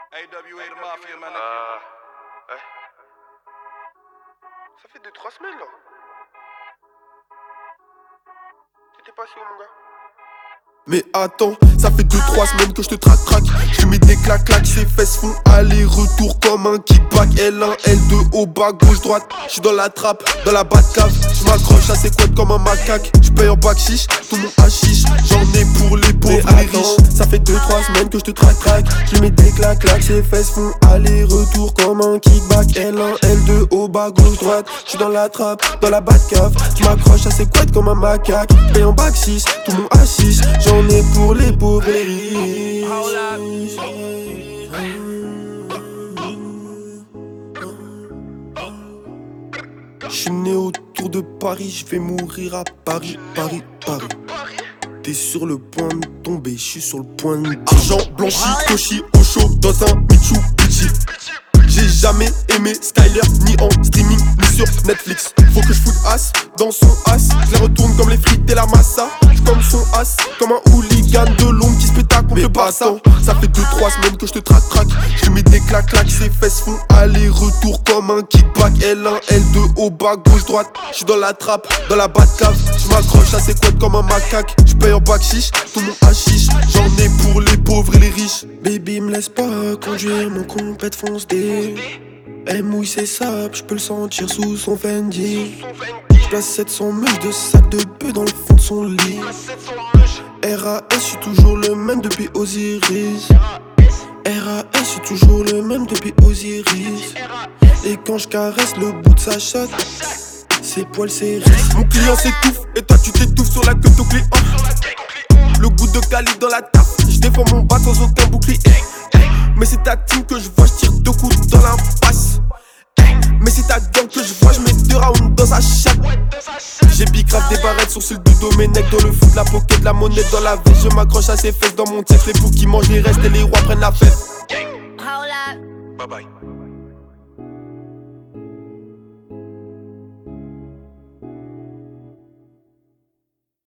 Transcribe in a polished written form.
AWA the Mafia, man. Ouais. Ça fait 2-3 semaines là. T'étais passé où mon gars? Mais attends, ça fait 2-3 semaines que je te traque. Je mets des claques, ses fesses font aller-retour comme un kickback. L1, L2, au bas, gauche, droite. J'suis dans la trappe, dans la Batcave. J'm'accroche à ses couettes comme un macaque. J'paye en bac chiche, tout mon hachiche. J'en ai pour les pauvres et les riches. Ça fait 2-3 semaines que je te traque. Je mets des claques, ses fesses font aller-retour comme un kickback. L1, L2, au bas, gauche, droite. J'suis dans la trappe, dans la Batcave. J'm'accroche à ses couettes comme un macaque. J'paye en bac 6, tout mon hachiche. J'en ai pour les pauvres et les riches. J'suis né autour de Paris, j'vais mourir à Paris. T'es sur le point de tomber, j'suis sur le point de... Argent blanchi, cochi, au chaud, dans un Mitsubishi. J'ai jamais aimé Skyler, ni en streaming, ni sur Netflix. Faut que je foute as dans son as. Je les retourne comme les frites et la massa. Comme son as, comme un hooligan de l'ombre qui se péta contre le Barça. Ça fait 2-3 semaines que je te traque. Je mets des claques, ses fesses font aller-retour comme un kickback. L1, L2, au bas, gauche, droite. J'suis dans la trappe, dans la Batcave. J'm'accroche à ses couettes comme un macaque. J'paye en bac chiche, tout mon hachiche. J'en ai pour les pauvres et les riches. Baby me laisse pas conduire, mon compète fonce des. Elle mouille ses sables, j'peux le sentir sous son Fendi. J'place 700 mèches de sac de bœuf dans le fond de son lit. RAS, j'suis toujours le même depuis Osiris. RAS, j'suis toujours le même depuis Osiris. Et quand j'caresse le bout de sa chatte, ses poils s'érissent. Mon client s'étouffe et toi tu t'étouffes sur la queue de ton client. Le goût de Cali dans la table, j'défends mon bas sans aucun bouclier. Mais c'est ta team que je vois, j'tire 2 coups dans l'impasse. Mais c'est ta gang que je vois, j'mets 2 rounds dans sa chatte. J'ai bicrave des barrettes, sourcils du Domenech. Dans le foot, la pocket, la monnaie dans la veste. Je m'accroche à ses fesses dans mon texte. Les fous qui mangent les restes et les rois prennent la fête. Hold up. Bye bye.